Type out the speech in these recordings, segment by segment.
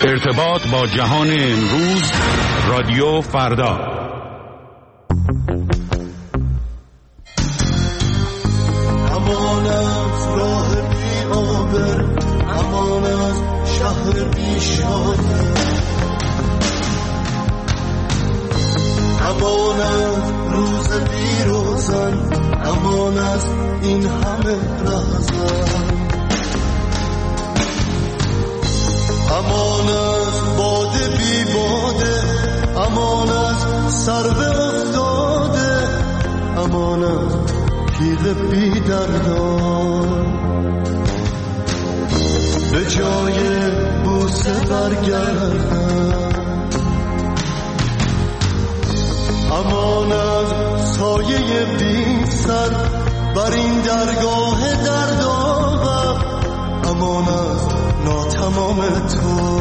ارتباط با جهان امروز، رادیو فردا. امان از راه بی آبر، امان از شهر بی شانه، امان از روز بی روزن، امان از این همه رهزن، امان از باده بی باده، امان از سرو افتاده، امان از تیغ بی دردان، به جای بوسه برگردن، امان از سایه بی سر بر این درگاه دردآور، امان از ناتمام تو،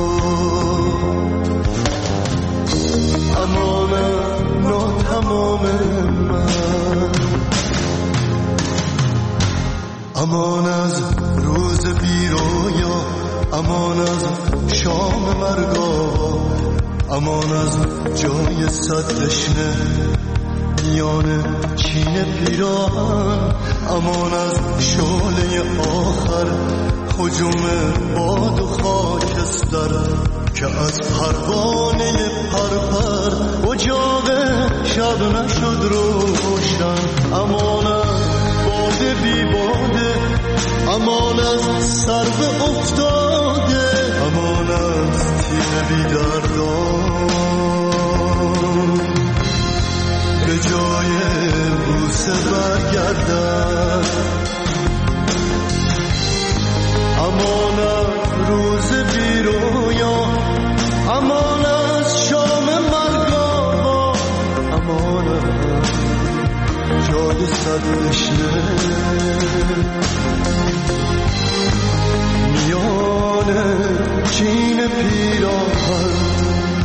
امان از ناتمام من، امان از روز بی رویا، امان از شام مرگا، امان از جای صد تشنه میان چین پیراهن، امان از شعله آخر هجوم باد و خاکستر که از پروانه پرپر اجاق شب نشد روشن، امان از باده بی باده، امان از سرو افتاده، امان از تیغ بی دردان، به جای بوسه برگردن، امان از روز بی رویا، امان از شام مرگا، امان از جای صد تشنه میان چین پیراهن.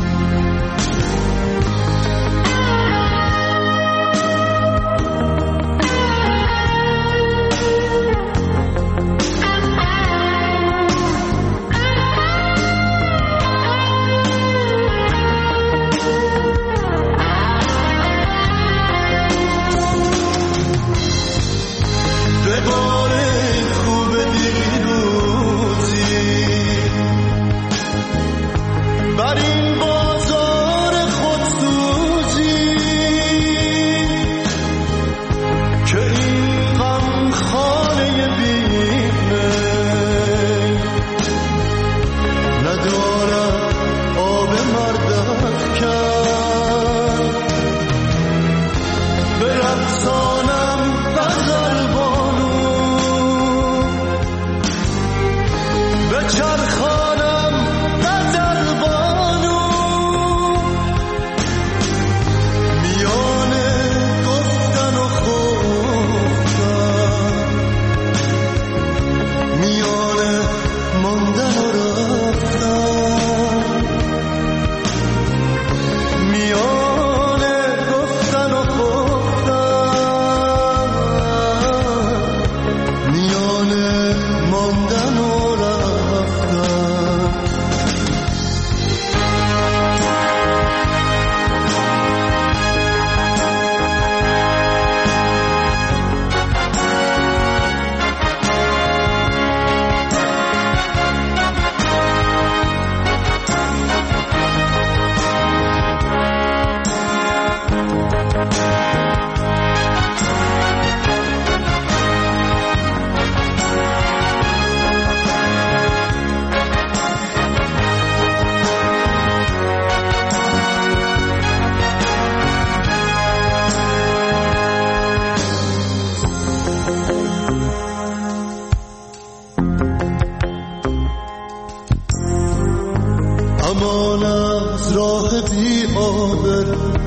امان از راه بی آبر،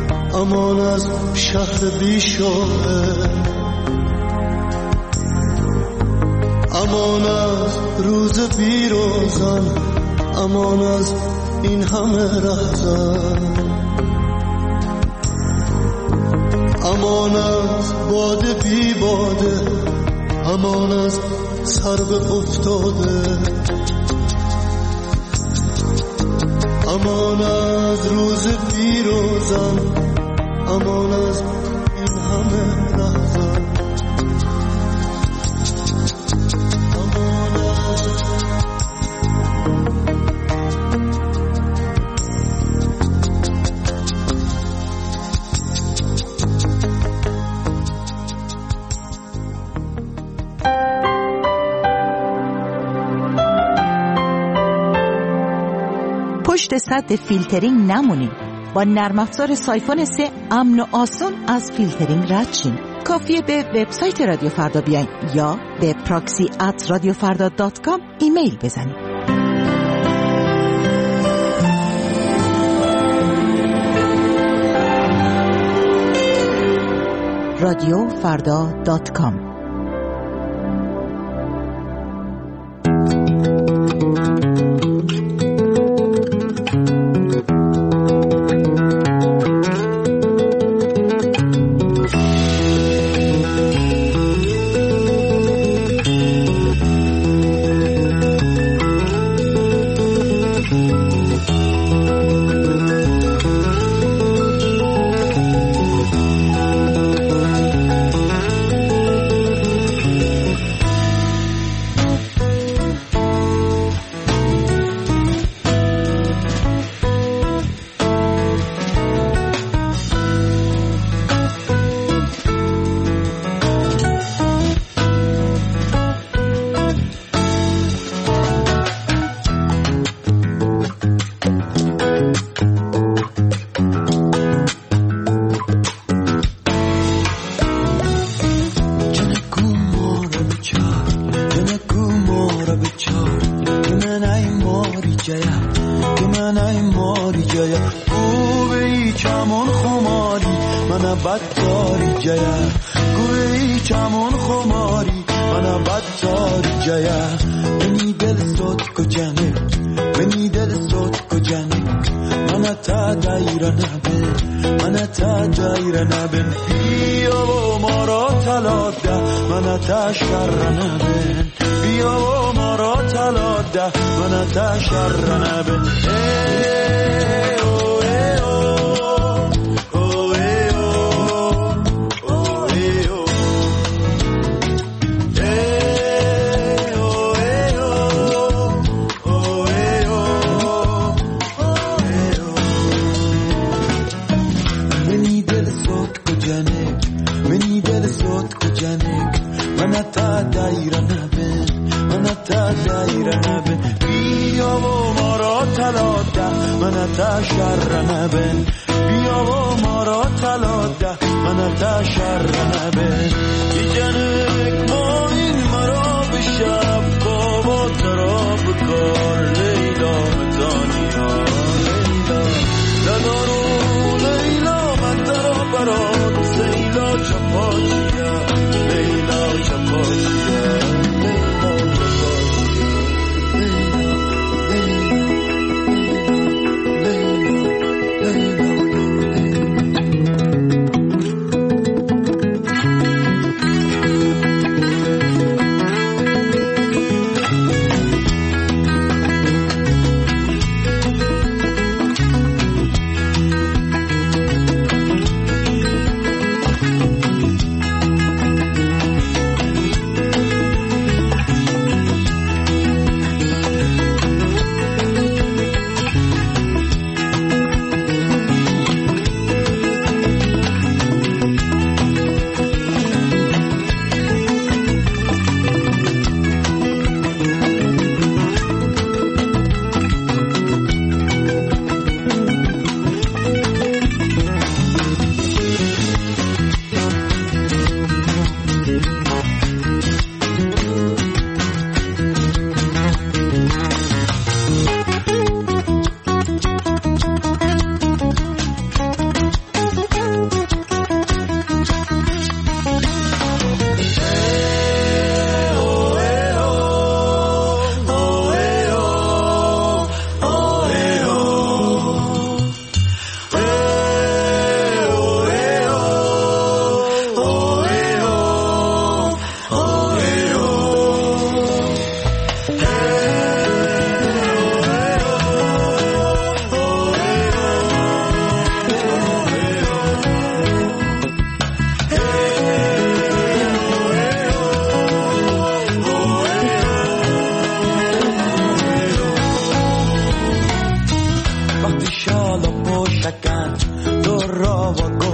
امان از شهر بی شاعر، امان از روز بی روزن، امان از این همه رهزن، امان از باده بی باده، امان از سرو افتاده، امان از روز پیروزان، امان از این همه لحظات. پشت سد فیلترینگ نمونید. با نرم افزار سایفون 3 امن و آسان از فیلترینگ رد شین. کافیه به وبسایت رادیو فردا بیاین یا به proxy@radiofarda.com ایمیل بزنید. radiofarda.com.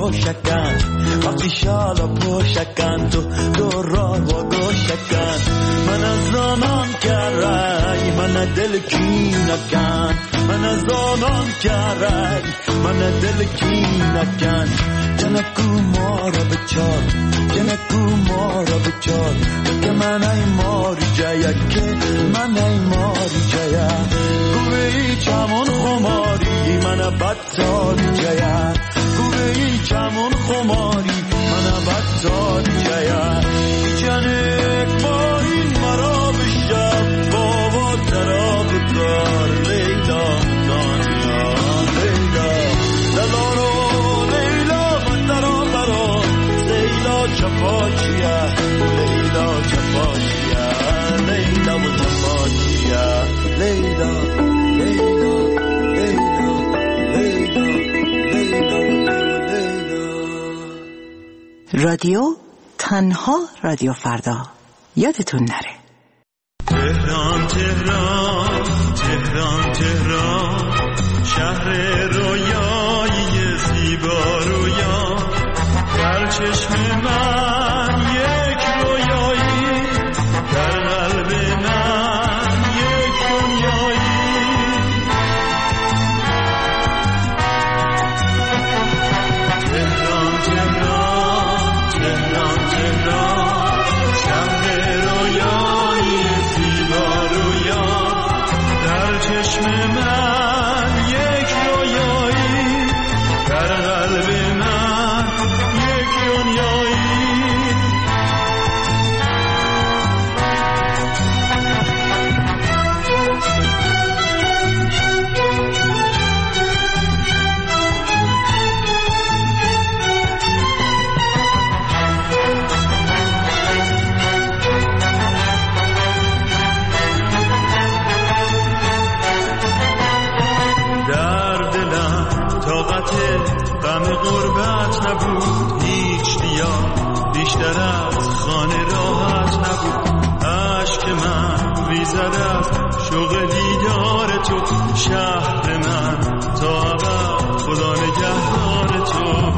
روشکن وقتی شالا پوشکن تو راه و گوشکن من از آنان کرای من دل کی نکن من از آنان کرای من دل کی نکن جنکو مارا بچار جنکو مارا بچار که من ای ماری جایا که من ای ماری جایا گوی چمون خماری من بدتار جایا گوی چمون خماری من بدتار جایا جنک با این مرا بشب بابا دراب کار لیلا دانیا لیلا دلارو لیلا بدرام برام لیلا چپاچیا لیلا چپاچیا لیلا و چپاچیا لیلا لیلا لیلا لیلا لیلا رادیو تنها رادیو فردا یادتون نره. تهران تهران تهران تهران شهر رویایی زیبا رویا در چشم من یک رویایی در قلب من یک دنیایی تهران تهران تهران تهران شهر رویایی زیبا رویا در چشم من یک رویایی در قلب من یک دنیایی غم غربت نبود هیچ دیا بیشتر از خانه راحت نبود عشق من ریزد از شوق دیدار تو شهر من تا ابد خدا نگهدار تو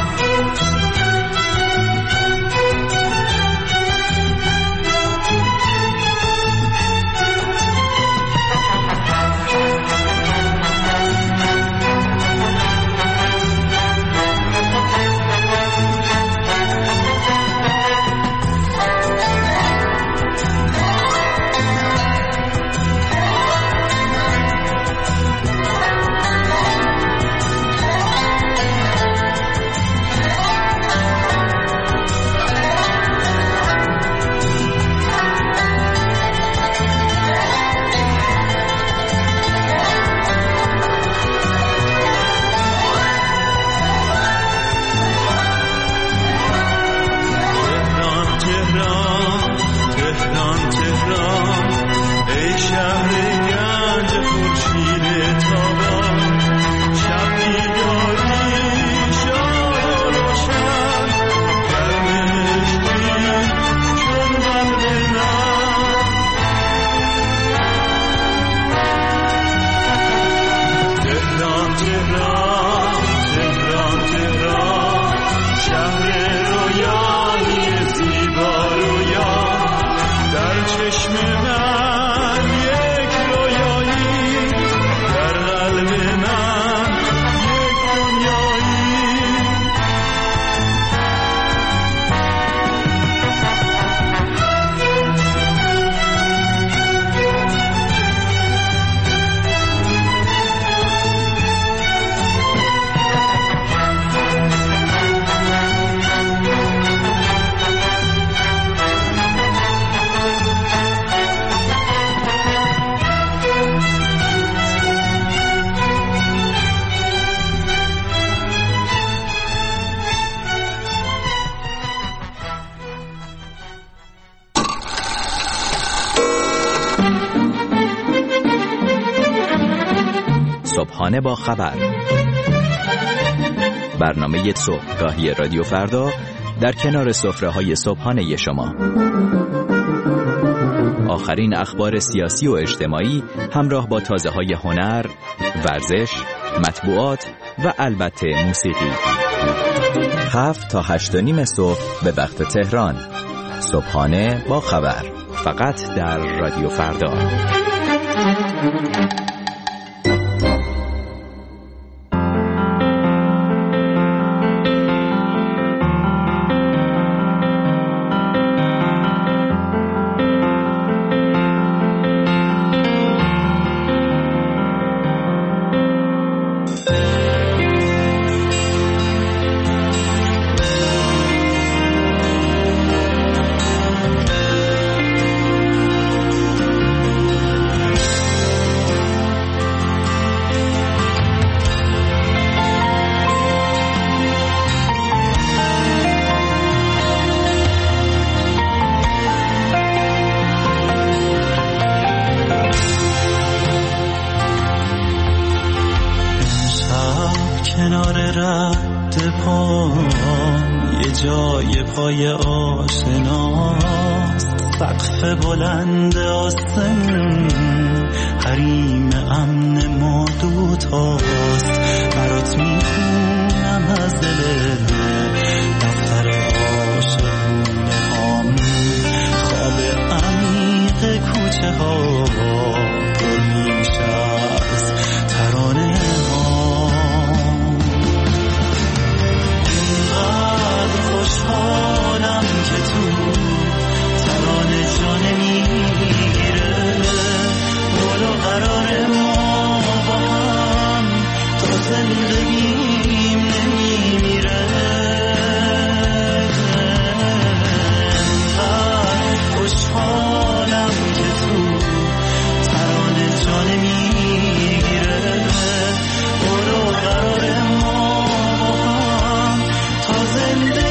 صبحانه با خبر، برنامه صبحگاهی رادیو فردا در کنار سفره‌های صبحانه شما. آخرین اخبار سیاسی و اجتماعی همراه با تازه‌های هنر، ورزش، مطبوعات و البته موسیقی. 7 تا 8:30 صبح به وقت تهران. صبحانه با خبر، فقط در رادیو فردا. جای پای آشناست، سقف بلند آسمون، حریم امن ما دوتاست. برات میخونم از دل دفتر عاشقونه هام، خواب عمیق کوچه ها پر میشه از ترانه ها. خوشحالم که تو ترانه جان میگیره، ولو قرار ما با هم تا زندگیم نمیمیره. خوشحالم که تو ترانه جان میگیره، ولو قرار ما با هم تا زندگی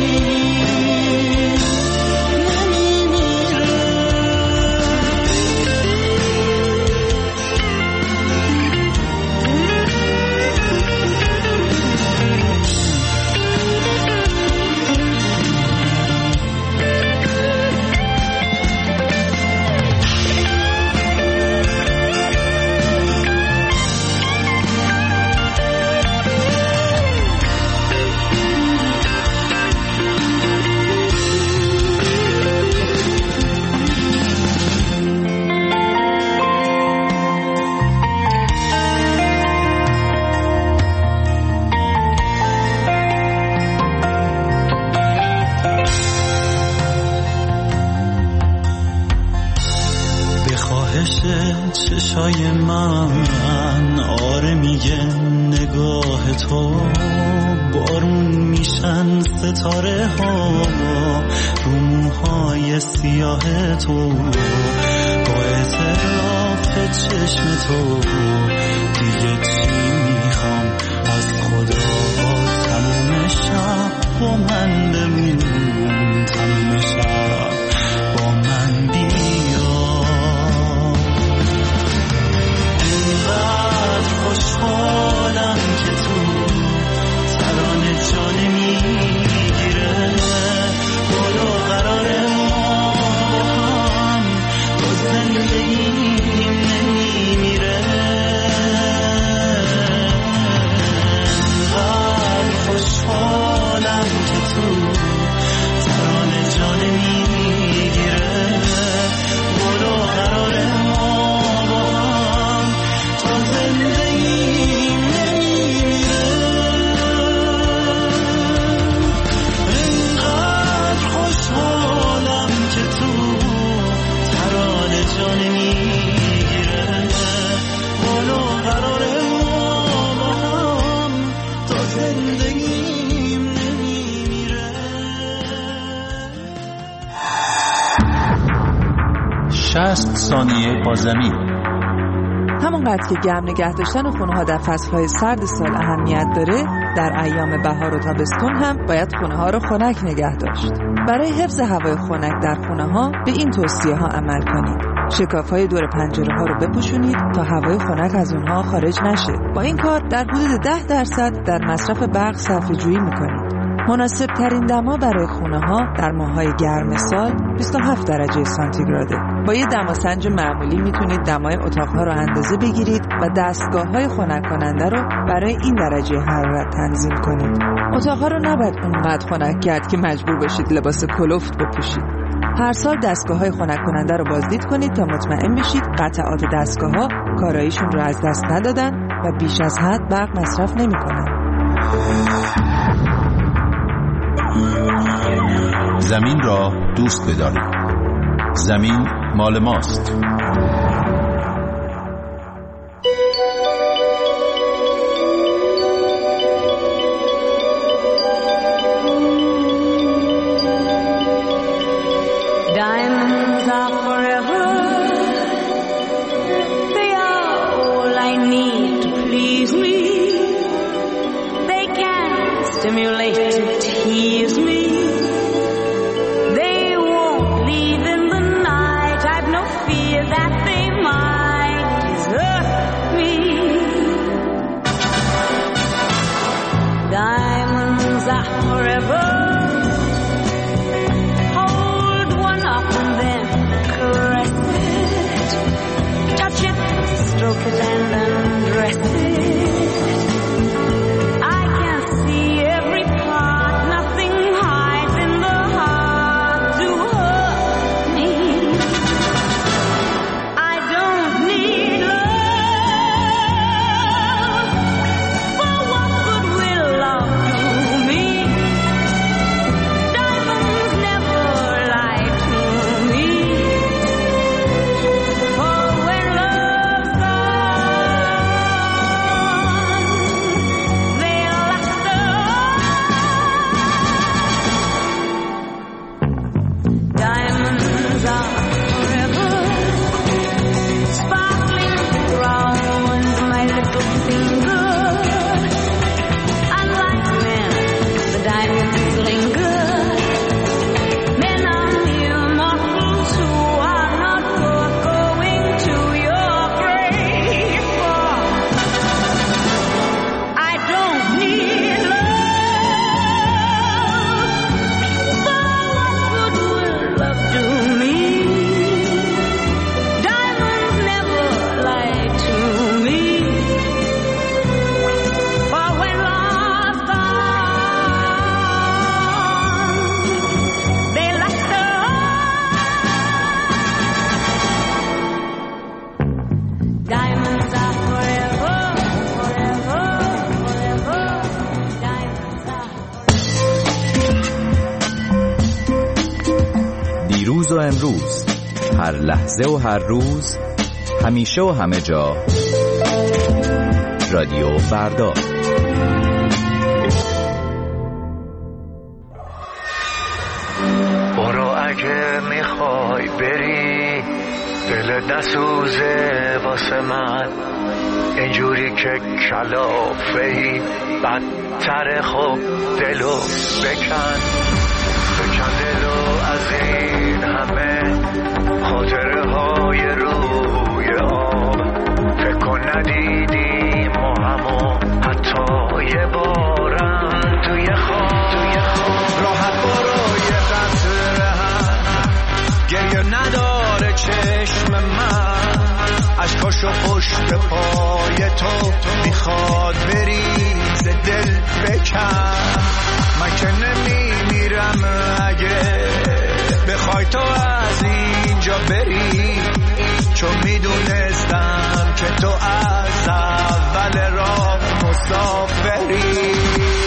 چشای من آره میگه نگاه تو، بارون میشن ستاره ها رو موهای سیاه تو. با اعتراف چشم تو دیگه چی میخوام از خدا؟ تموم شب با من بمون، تموم شب با من خوشحالم که تو ترانه جان میگیره، ولو قرار ما با هم تا زندگیم نمیمیره. خوشحالم که تو ترانه جان میگیره، ولو قرار ما با هم تا زندگیم نمیمیره. اینقدر خوشحالم که تو ترانه جان میگیره، ولو قرار ما با هم تا زندگیم نمیمیره. 60 ثانیه با زمین. همونقدر که گرم نگه داشتن خونه ها در فصلهای سرد سال اهمیت داره، در ایام بهار و تابستون هم باید خونه ها رو خنک نگه داشت. برای حفظ هوای خنک در خونه ها به این توصیه ها عمل کنید: شکاف های دور پنجره ها رو بپوشونید تا هوای خنک از اونها خارج نشه. با این کار در حدود 10% در مصرف برق صرفه جویی میکنید. مناسب ترین دما برای خونه ها در ماه‌های گرم سال 27 درجه سانتیگراده. با یه دماسنج معمولی میتونید دمای اتاق‌ها رو اندازه بگیرید و دستگاه‌های خنک کننده رو برای این درجه حرارت تنظیم کنید. اتاق‌ها رو نباید اونقدر خنک کرد که مجبور بشید لباس کلفت بپوشید. هر سال دستگاه‌های خنک کننده رو بازدید کنید تا مطمئن بشید قطعات دستگاه‌ها کاراییشون رو از دست ندادن و بیش از حد برق مصرف نمی‌کنن. زمین را دوست بدارید. زمین مال ماست. Diamonds are forever. They are all I need to please me. They can stimulate to tease me. They won't leave in the night. I've no fear that they might desert me. Diamonds are forever. Stroke it and undress it. I can see every part. Nothing hides in the heart to hurt me. I don't need love. For what good will love do me? Diamonds never lie to me. For when love's دیروز و امروز، هر لحظه و هر روز، همیشه و همه جا، رادیو فردا. برو اگه میخوای بری، دل نسوزه واسه من، اینجوری که کلافهی بدتر. خب دلو بکن دلو از این همه خاطره های روی آب. فکر کن ندیدیم و همو حتی یه بارم توی خواب. راحت برو یه قطره هم گریه نداره چشم من، عشقاشو پشت پای تو میخواد بریز دل بکن. من که نمیمیرم اگه بخوای تو از اینجا بری، چون میدونستم که تو از اول راه مسافری.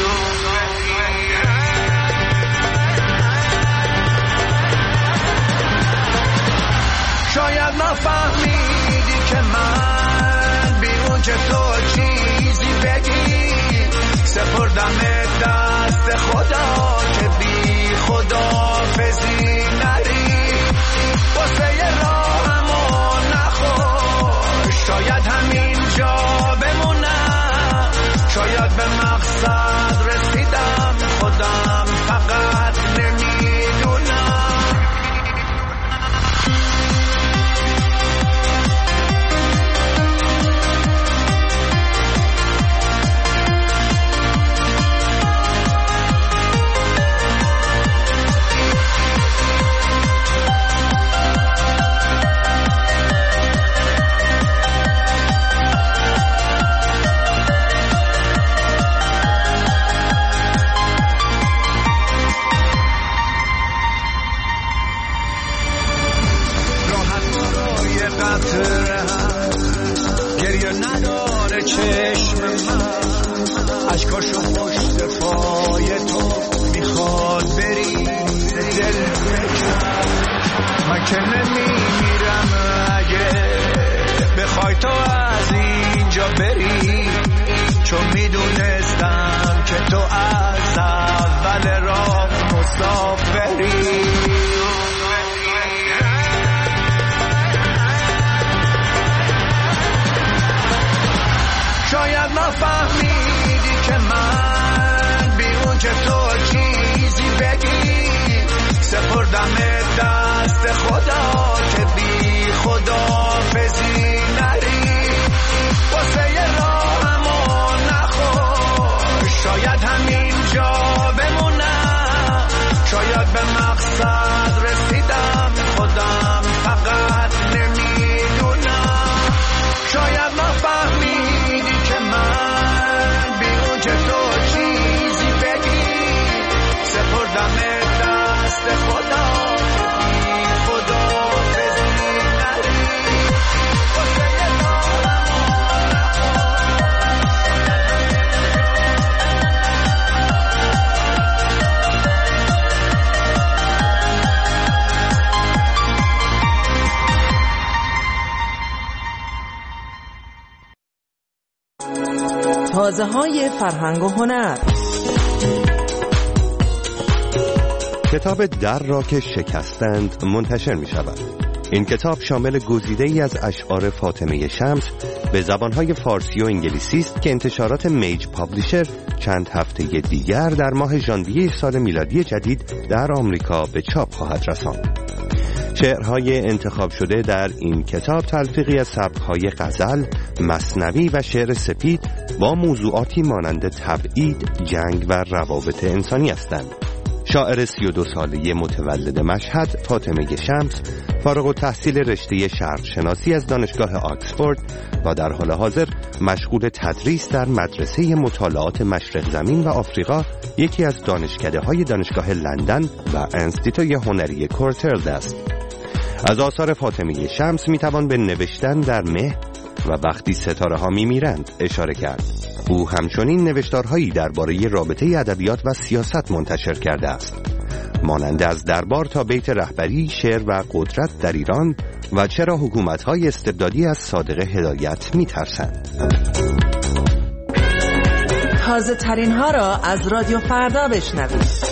شاید نفهمیدی که من بیرون که تو چیزی بگی، سپردم دست خدا که بی خداحافظی نری. واسه راهمو نخور، شاید همینجا بمونم، شاید به مقصد رسیدم، خودم فقط نمیدونم. نداره چشم من، اشکاشو پشت پای تو میخواد بری دل بکن. من که نمیمیرم اگه بخوای تو از اینجا بری، چون میدونستم که تو از اول راه مسافری. شاید نفهمیدی که من بیرون که تو چیزی بگی، سپردم دست خدا که بی خداحافظی نری. واسه راهمو نخور، شاید همینجا بمونم، شاید به مقصد رسیدم، خودم فقط نمیدونم. شاید نفهمیدی که من بیرون که تو چیزی بگی، سپردم دست خدا بی خداحافظی نری. تازه های فرهنگ و هنر. کتاب در را که شکستند منتشر می شود. این کتاب شامل گزیده‌ای از اشعار فاطمه شمس به زبانهای فارسی و انگلیسی است که انتشارات میج پابلیشر چند هفته دیگر در ماه ژانویه سال میلادی جدید در آمریکا به چاپ خواهد رساند. شعرهای انتخاب شده در این کتاب تلفیقی از سبک‌های غزل، مثنوی و شعر سپید با موضوعاتی مانند تبعید، جنگ و روابط انسانی هستند. شاعر 32 ساله متولد مشهد فاطمه شمس فارغ التحصیل رشته شرق شناسی از دانشگاه آکسفورد و در حال حاضر مشغول تدریس در مدرسه مطالعات مشرق زمین و آفریقا، یکی از دانشکده‌های دانشگاه لندن و انستیتوی هنری کورتلد است. از آثار فاطمه شمس میتوان به نوشتن در مه و وقتی ستاره ها میمیرند اشاره کرد. او همچنین نوشتارهایی درباره رابطه ادبیات و سیاست منتشر کرده است، مانند از دربار تا بیت رهبری، شعر و قدرت در ایران و چرا حکومت‌های استبدادی از صادق هدایت میترسند. تازه ترین ها را از رادیو فردا بشنوید.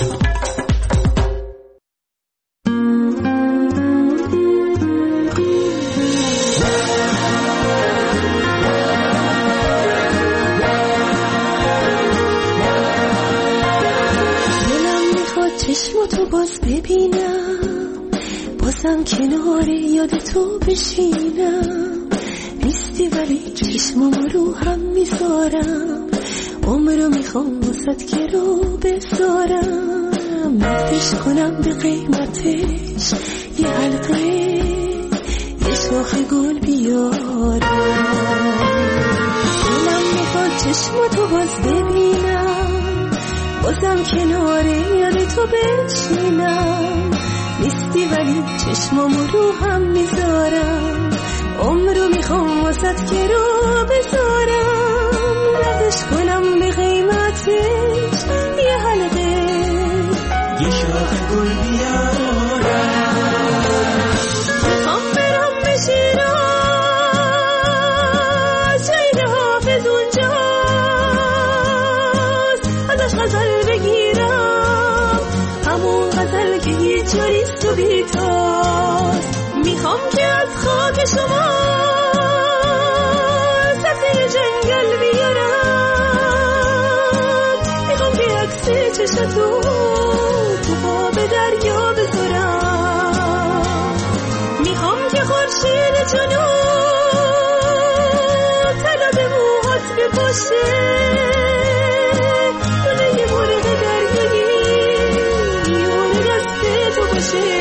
چشماتو باز ببینم، بازم کنار یاد تو بشینم. نیستی ولی چشمام رو هم میذارم، عمرو میخوام واسد که رو بذارم. نردش کنم به قیمتش یه حلقه، یه شاخ گل بیارم. دلم میخواد چشماتو باز ببینم، بازم کنار یاد تو بشینم. نیستی ولی چشمامو رو هم میذارم، عمرو میخوام واسد که رو بذارم. ردش کنم به قیمتش یه حلقه، یه شاخ گل بیارم. میخوام برم به شیراز، شهید حافظ اونجاست، ازش غزل بگیرم، همون غزل که هیچ جوریست و بیتاست. میخوام که از خاک شما سبزه جنگل بیارم، میخوام که عکس چشتو تو خواب دریا بذارم. میخوام که خورشید جنوب طلا به موهات بپاشه، دونه یه مرغ دریایی میونه دست تو باشه.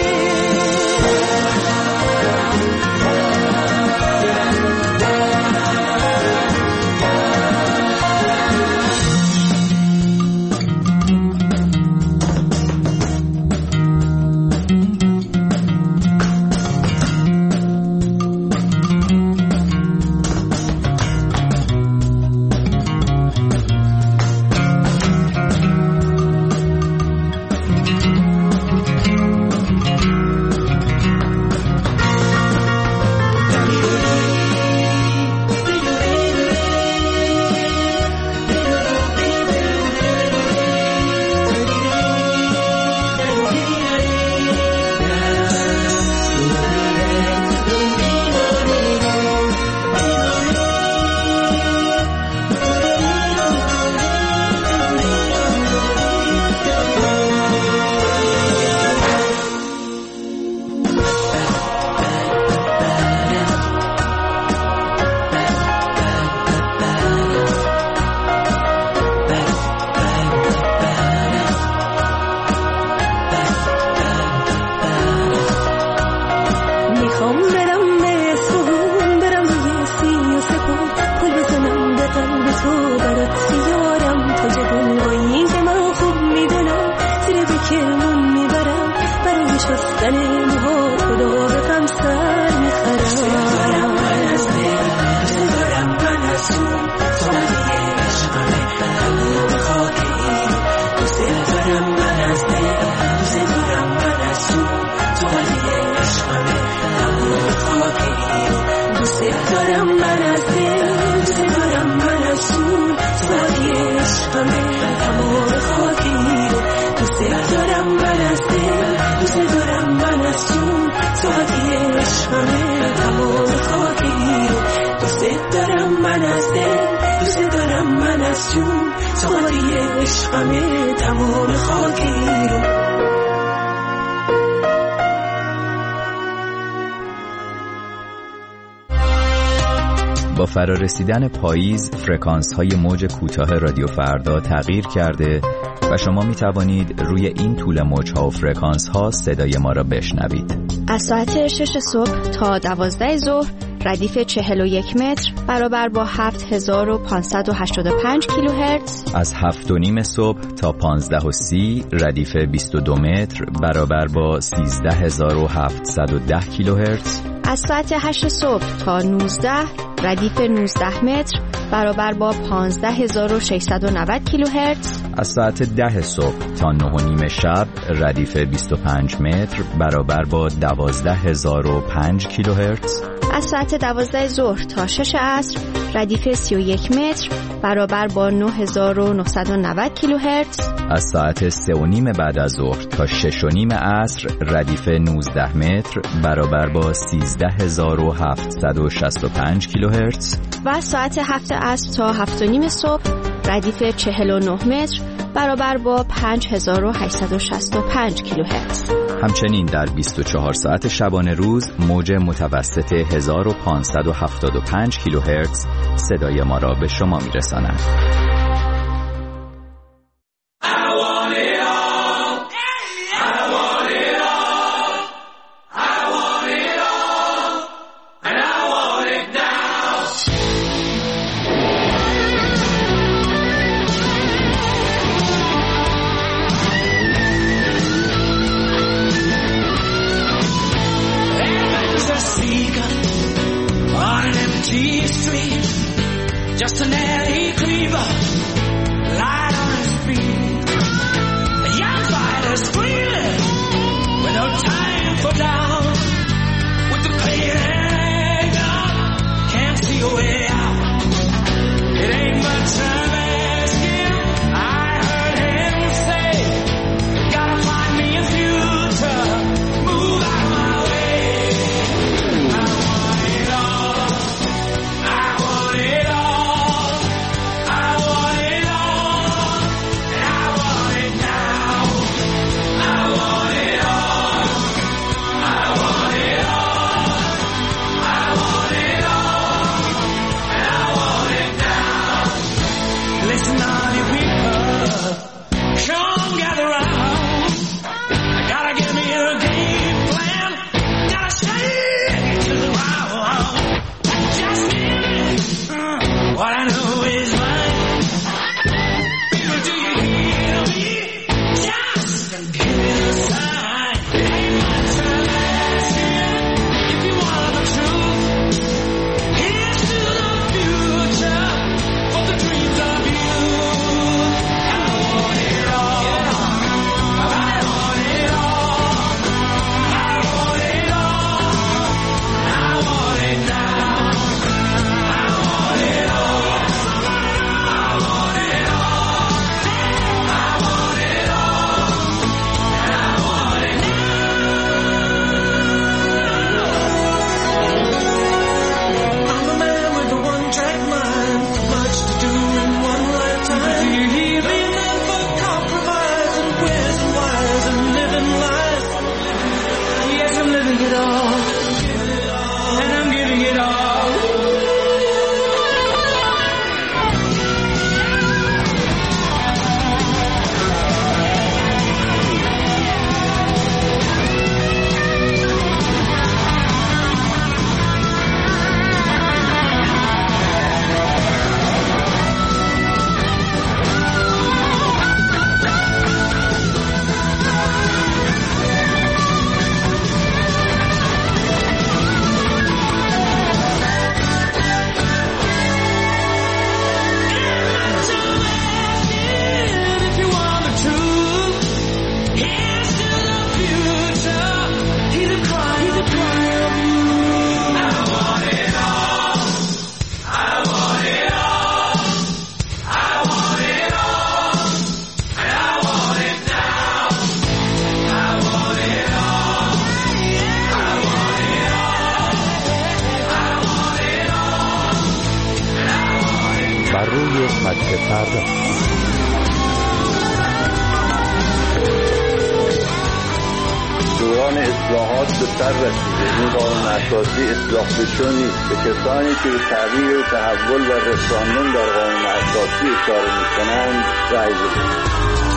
جون سواری عشقمه تمام خاک ایران. با فرارسیدن پاییز فرکانس های موج کوتاه رادیو فردا تغییر کرده و شما می توانید روی این طول موج ها و فرکانس ها صدای ما را بشنوید. از ساعت 6 صبح تا 12 ظهر ردیف 41 متر برابر با 7585 کیلوهرتز. از 7:30 صبح تا 15:30 ردیف 22 متر برابر با 13710 کیلوهرتز. از ساعت 8 صبح تا 19 ردیف 19 متر برابر با 15690 کیلوهرتز. از ساعت 10 صبح تا 9:30 شب ردیف 25 متر برابر با 12005 کیلوهرتز. از ساعت 12 ظهر تا 6 عصر ردیف 31 متر برابر با 9990 کیلوهرتز. از ساعت 3:30 بعد از ظهر تا 6:30 عصر ردیف 19 متر برابر با 13765 کیلوهرتز. و از ساعت 7 عصر تا 7:30 صبح ردیف 49 متر برابر با 5865 کیلوهرتز. همچنین در 24 ساعت شبانه روز موج متوسط 1575 کیلوهرتز صدای ما را به شما میرساند. Just an alley cleaver, light on his feet. A young fighter squealing with no time for down. With the clear hang up, can't see a way out. It ain't much I'm asking. I heard him say, gotta find me a future, move out my way. I want it all. I want it all. I بر روی خط فردا. دوران اصلاحات به سر رسیده. این قانون اساسی اصلاح بشو نیست. به کسانی که به تغییر و تحول و رفراندوم در قانون اساسی اشاره میکنند رأی بدهید.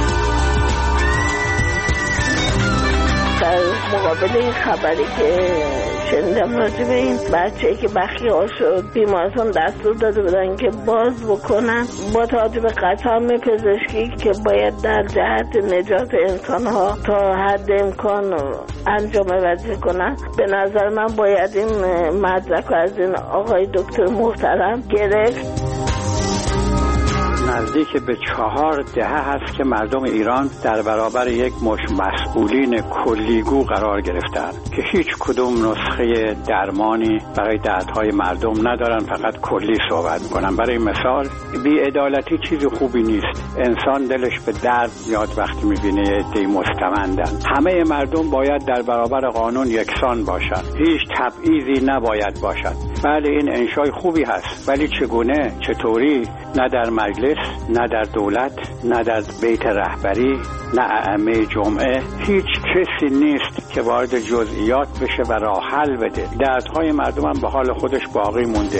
در مقابل این خبری که شنیدم راجع به این بچه‌ای که بخیه شد، بیمارستان دستور داده بودن که باز بکنن با توجه به قطعام پزشکی که باید در جهت نجات انسان‌ها تا حد امکان انجام وظیفه کنن، به نظر من باید این مدرک از این آقای دکتر محترم گرفت. نزدیک به 4 دهه هست که مردم ایران در برابر یک مش مسئولین کلیگو قرار گرفتند که هیچ کدوم نسخه درمانی برای دردهای مردم ندارن، فقط کلی صحبت میکنن. برای مثال بی‌عدالتی چیز خوبی نیست. انسان دلش به درد میاد وقتی میبینه عده‌ای مستمندن. همه مردم باید در برابر قانون یکسان باشند. هیچ تبعیضی نباید باشد. بله این انشای خوبی هست، ولی چگونه؟ چطوری؟ نه در مجلس، نه در دولت، نه در بیت رهبری، نه ائمه جمعه. هیچ کسی نیست که وارد جزئیات بشه و راه حل بده. دردهای مردم هم به حال خودش باقی مونده.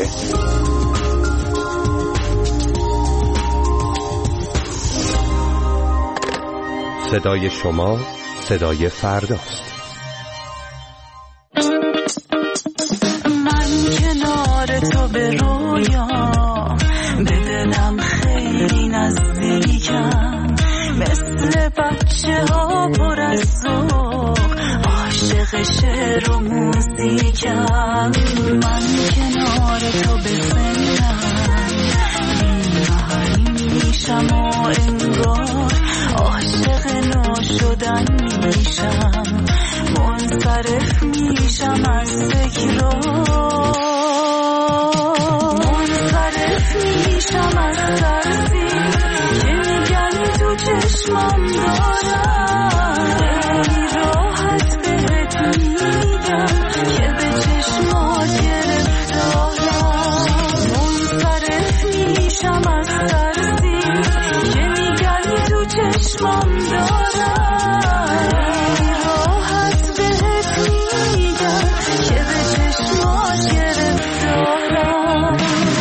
صدای شما صدای فرداست. من کنار تو به رویام، به دلم خیلی نزدیکم، مثل بچه ها پر از ذوق، عاشق شعر و موزیکم. من کنار تو به سنم بی‌محلی میشم و انگار عاشق نو شدن میشم، منصرف میشم از تکرار، منصرف میشم از ترسی که میگن تو چشمم دارم. خیلی راحت بهت میگم که به چشمات گرفتارم، منصرف میشم از ترسی که میگن تو چشمم دارم. خیلی راحت بهت میگم که به چشمات گرفتارم.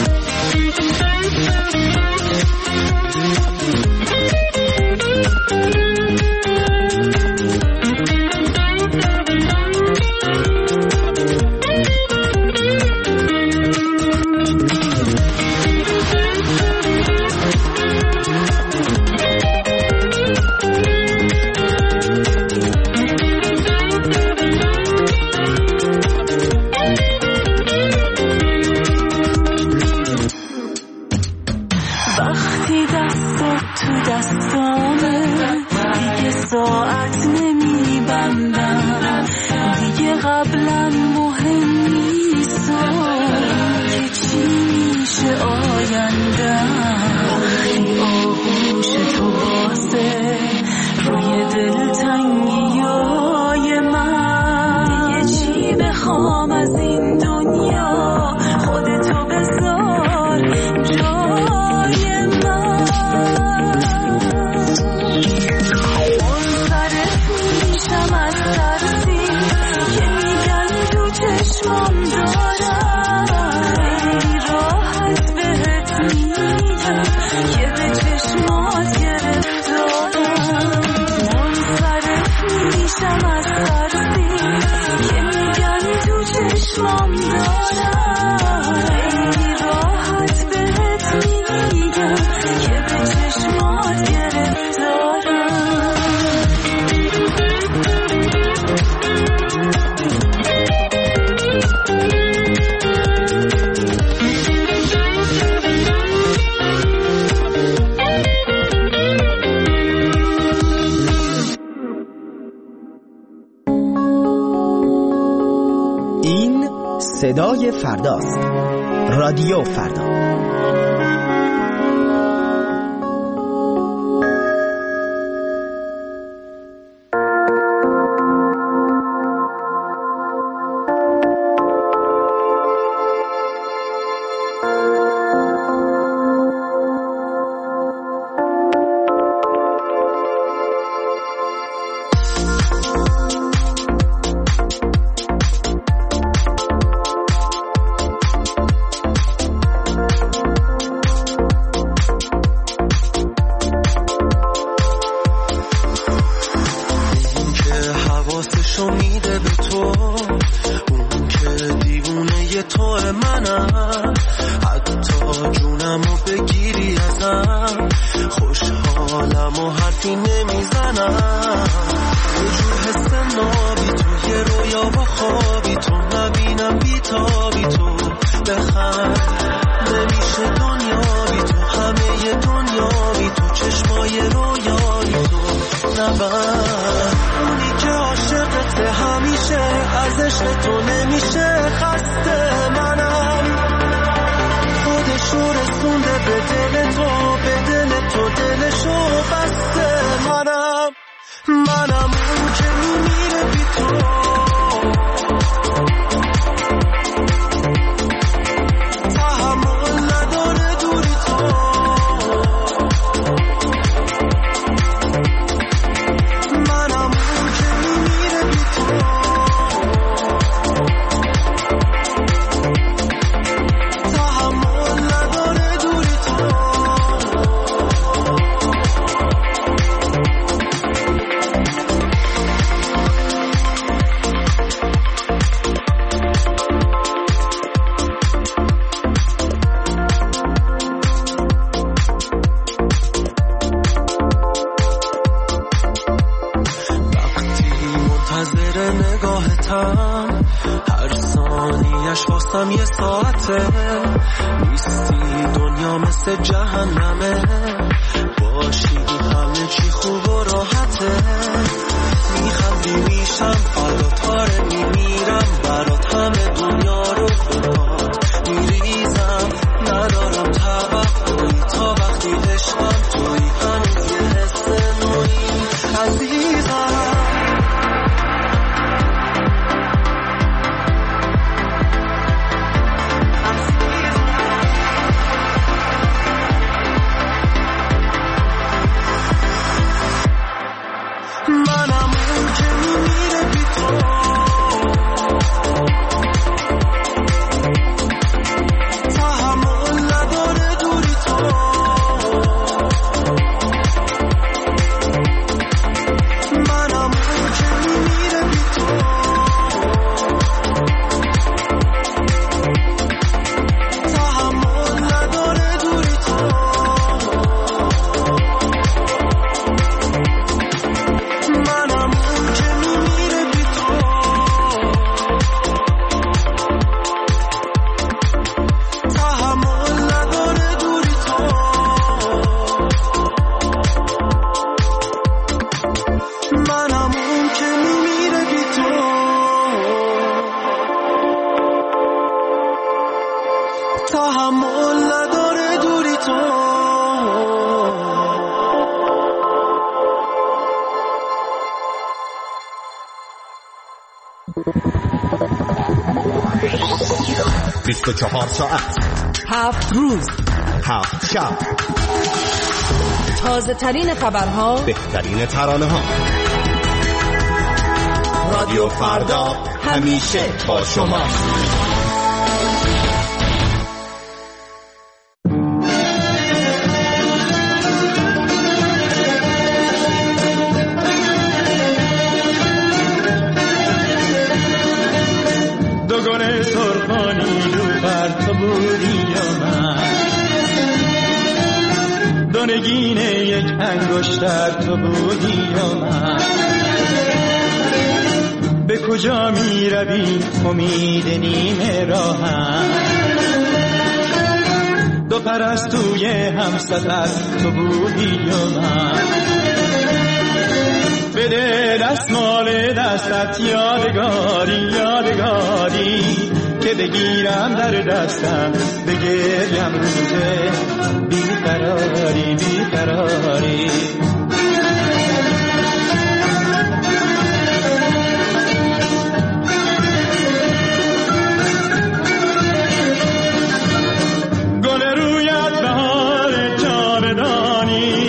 وقتی دستت تو دستامه دیگه ساعت نمیبندم، دیگه قبلا مهم نیست که چی میشه آیندم. وقتی آغوش تو بازه روی دلتنگیای من، دیگه چی بخوام از این دنیا، خودتو بذار جای من. منصرف میشم از ترسی که میگن تو چشمام دارم. خیلی راحت بهت میگم که به چشمات گرفتارم، منصرف میشم از ترسی که میگن تو چشمام دارم. خیلی راحت بهت میگم که به چشمات گرفتارم. این صدای فرداست. رادیو فردا. منو بگیری ازم، خوشحالم و حرفی نمیزنم. یه جور حس نابی تو، یه رویا با خوابی تو، نبینم بیتابی تو. بخند نمیشه دنیا بی تو، همه دنیا بی تو، چشمای رویایی تو. نبند اونی که عاشقته همیشه، از عشق تو نمیشه خسته. منم خودشو رسونده به دل تو، به دل تو دلشو بسته. منم اون که میمیره بی تو. هر ثانیش واسم یه ساعته، نیستی دنیا مثل جهنمه، باشی همه چی خوب و راحته. میخندی میشم فلاتاره، میمیرم برات همه دنیا رو برات میریزم. ندارم توقعی تا وقتی عشقم توی، هنوز یه حس نوعی عزیزم. ساعت 7 روز 7 شب، تازه ترین خبرها، بهترین ترانه ها. رادیو فردا همیشه با شما. دوگانه سرخانی رو بر تو بودی یا من، دونگین یک انگشتر تو بودی یا من. به کجا می روی امید نیمه راهم، دو پرستوی همسفر تو بودی یا من. بده دستمال دستت یادگاری یادگاری، که بگیرم در دستم بگریم روزه بیقراری بیقراری. گل رویت بهار جاودانی،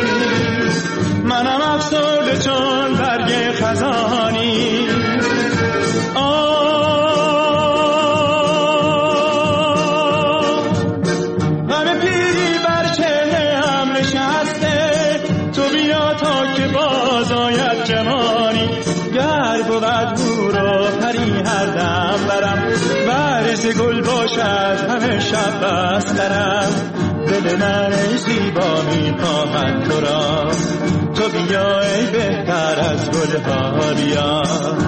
منم افسرده چون برگ خزانی. غم پیری بر چهره هم نشسته، تو بیا تا که باز آید جوانی. گر بود هورا پری هر دم برم، برز گل باشد همه شب بسترم. دل من ای زیبا میخواهد تو را، تو بیا ای بهتر از گلها بیا.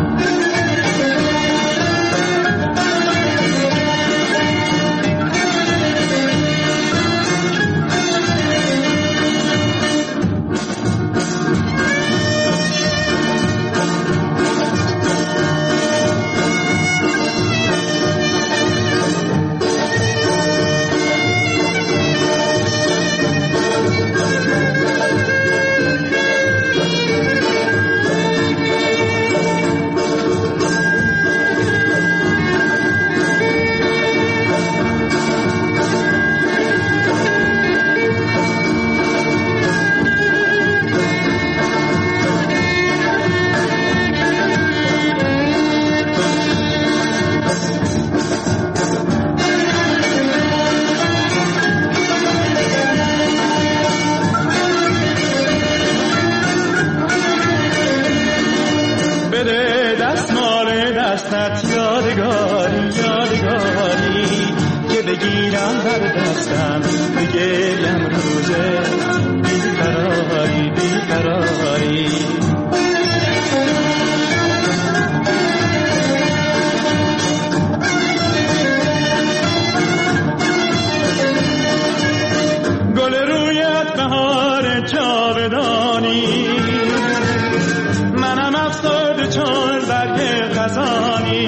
دستت یادگاری یادگاری که بگیرم بر دستم بگیرم روزه بیقراری بیقراری. گل رویت بهار جاودانی، منم افسرده چون برگ خزانی.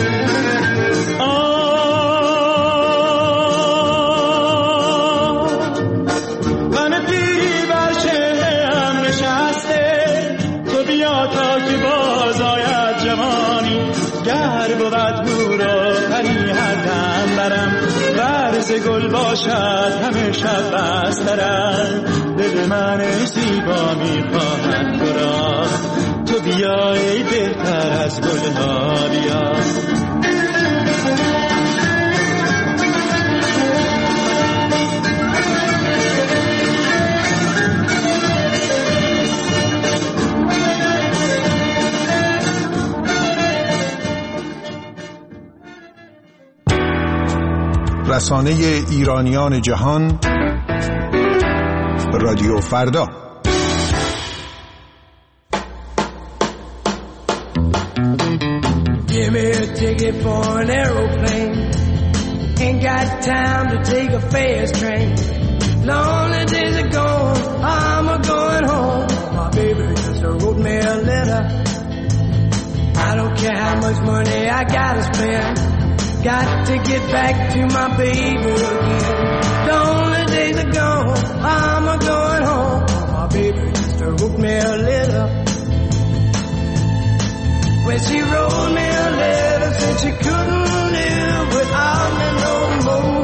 غم پیری بر چهره‌ام نشسته، تو بیا تا که باز آید جوانی. گر بود هورا پریحتم برم، ورز گل باشد همه شب بسترم. دل من ای زیبا میخواهد تو را، تو بیا ای بهتر از گلها بیا. رسانه ایرانیان جهان، رادیو فردا. Give me a ticket for an aeroplane. Ain't got time to take a fast train. Lonely days are gone, I'm a-going home. My baby just wrote me a letter. I don't care how much money I gotta spend. Got to get back to my baby again. Lonely days are gone, I'm a-going home. My baby just wrote me a letter. When she wrote me a letter, said she couldn't live without me no more.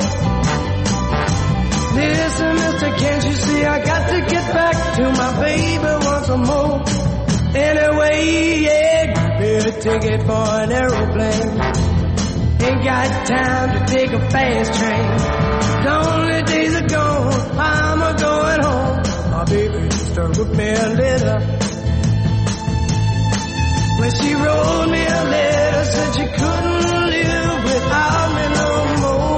Listen, mister, can't you see I got to get back to my baby once more. Anyway, yeah, give me a ticket for an aeroplane. Ain't got time to take a fast train. Lonely days are gone, I'm a-going home. My baby just wrote me a letter. When she wrote me a letter, said she couldn't live without me no more.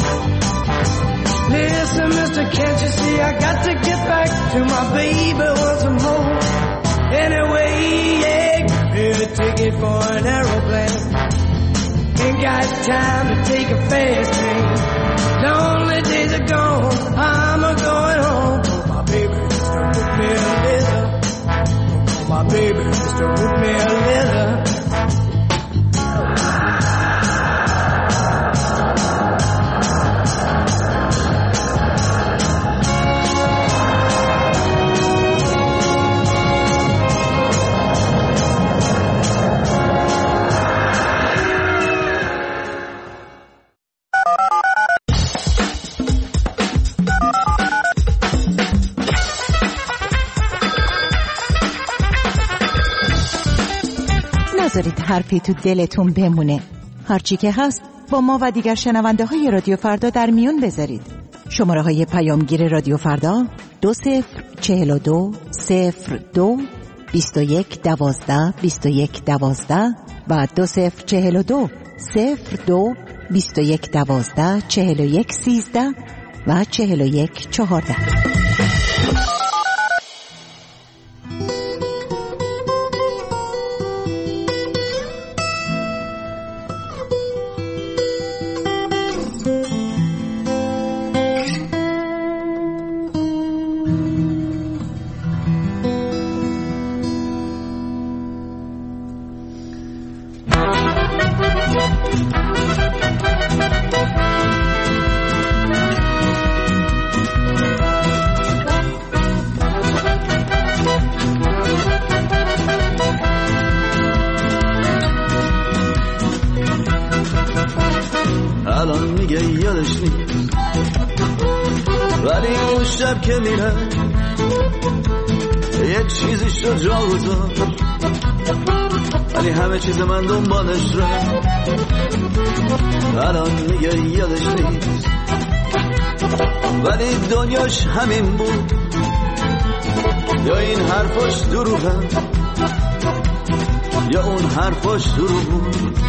Listen, mister, can't you see I got to get back to my baby once more. Anyway, yeah, give me a ticket for an aeroplane. Ain't got time to take a fast train. Lonely days are gone, I'm a-going home. My baby just wrote me a letter. My baby just wrote me a letter. نذارید حرفی تو دلتون بمونه. هرچی که هست با ما و دیگر شنونده های رادیو فردا در میون بذارید. شماره های پیامگیر رادیو فردا 2042 02 21 12 21 12 و 2042 02 21 12 41 13 و 4114. الان میگه یادش نیست، ولی اون شب که میره یه چیزی شد جا گذاشت، ولی همه چیز من دنبالش رو. الان میگه یادش نیست، ولی دنیاش همین بود، یا این حرفاش دروغه یا اون حرفاش دروغ بود.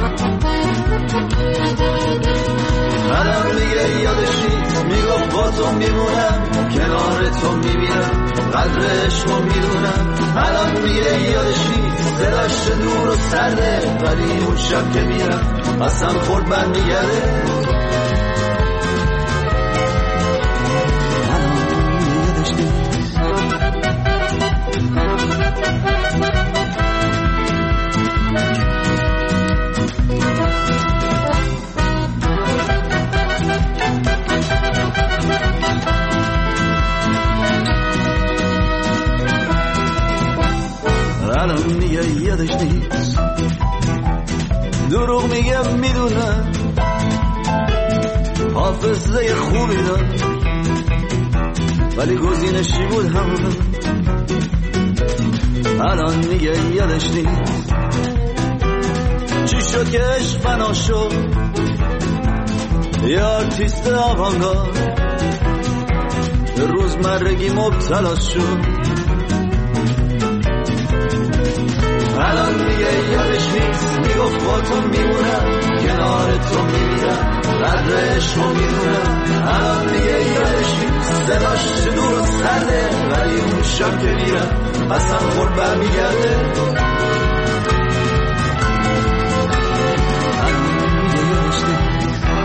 الان میگه یادش نیست، میگفت با تو میمونم، کنار تو میمیرم، قدر عشقو میدونم. الان میگه یادش نیست، دلش دور و سرده، ولی اون شب که میرم قسم خورد برمیگرده. الان میگه یادش نیست. الان میگه یادش نیست، دروغ میگه میدونم، حافظه خوبی داشت ولی گزینشی بود همون. الان میگه یادش نیست، چی شد که عشق فنا شد، یه آرتیست آوانگارد به روزمرگی مبتلا شد. الان میگه یادش نیست، میگفت با تو میمونم، کنار تو میمیرم، قدر عشقو میدونم. الان میگه یادش نیست، دلش دور و سرده، ولی اون شب که میرم قسم خورد برمیگرده. الان میگه یادش نیست.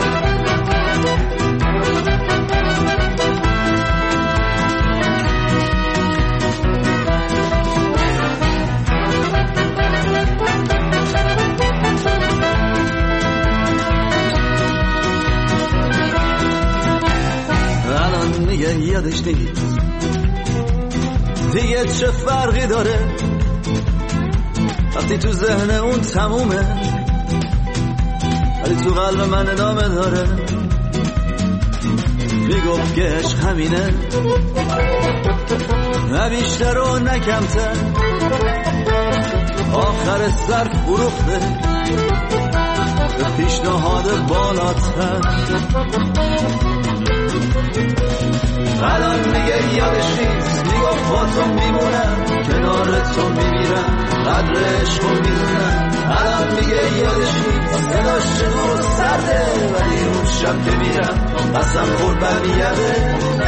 میگه یادش نیست، دیگه چه فرقی داره وقتی تو ذهن اون تمومه، ولی تو قلب من ادامه داره. میگفت که عشق همینه، نه بیشتر و نه کمتر، آخر سر فروخته به پیشنهاد بالاتر. الان میگه یادش نیست، میگفت با تو میمونم، کنار تو میمیرم، قدر عشقو میدونم. الان میگه یادش نیست، دلش دور و سرده، ولی اون شب که میرم قسم خورد برمیگرده.